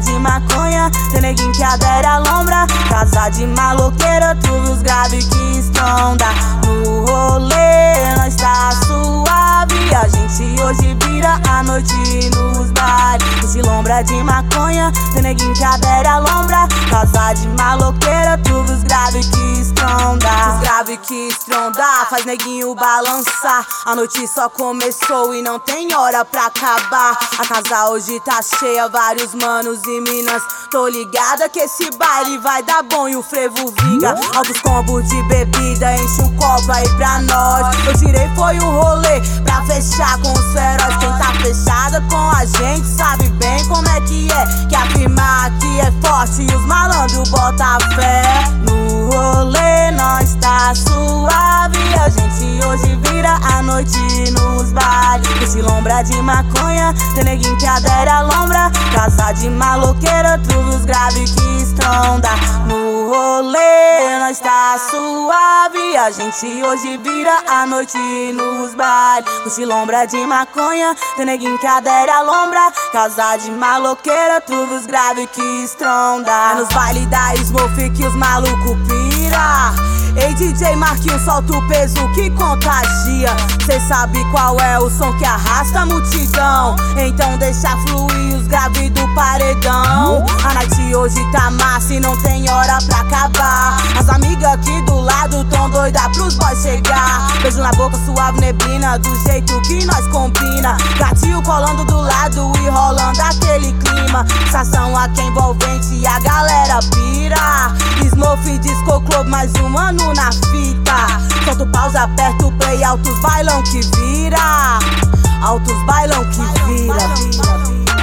de maconha, tem neguinho que adere à lombra. Casa de maloqueira, tu viu os graves que estronda. No rolê, nós tá suave. A gente hoje vira a noite nos bares. Esse lombra de maconha, tem neguinho que adere à lombra. Casa de maloqueira, tu viu os graves que estronda. Os graves que estronda, faz neguinho balançar. A noite só começou e não tem hora pra acabar. A casa hoje tá cheia, vários manos e minas. Tô ligada que esse baile vai dar bom e o frevo vinga. Altos combos de bebida, enche um copo aí pra nós. Eu tirei foi um rolê pra fechar com os feroz. Quem tá fechada com a gente sabe bem como é. Que afirmar que é forte e os malandros bota fé. No rolê nós tá suave. A gente hoje vira a noite nos bares. Esse lombra de maconha, tem neguinho que adere à lombra. Casa de maloqueira, tu viu os graves que estronda. No rolê nós tá suave. A gente hoje vira a noite nos bares. Esse lombra de maconha, tem neguinho que adere à lombra. Casa de maloqueira, tu viu os graves que estronda. É nos bailes da Smurf que os malucos pira. Ei DJ Marquinhos, solta o peso que contagia. Cê sabe qual é o som que arrasta a multidão. Então deixa fluir os graves do paredão. A night hoje tá massa e não tem hora pra acabar. As amigas aqui do lado tão doida pros boys chegar. Beijo na boca, suave neblina, do jeito que nós combina. Gatinho colando do lado e rolando aquele clima. Sensação aqui envolvente e a galera pira. Smurf, Disco Club, mais um ano na fita. Solta o pause, aperta o play, altos bailão que vira. Altos bailão que vira.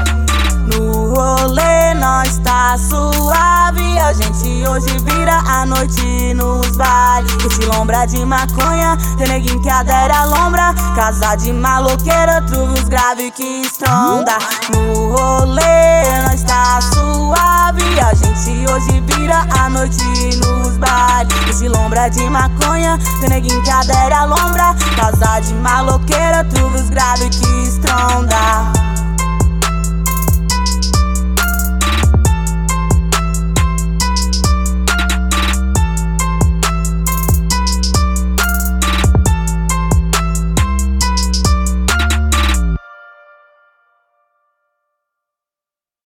No rolê nós tá suave. A gente hoje vira a noite nos bares. Esse lombra de maconha, tem neguinho que adere à lombra. Casa de maloqueira, tu viu os graves que estronda. No rolê nós tá suave. A gente hoje vira a noite nos bares. Esse lombra de maconha, tem neguinho que adere à lombra. Casa de maloqueira, tu viu os graves que estronda.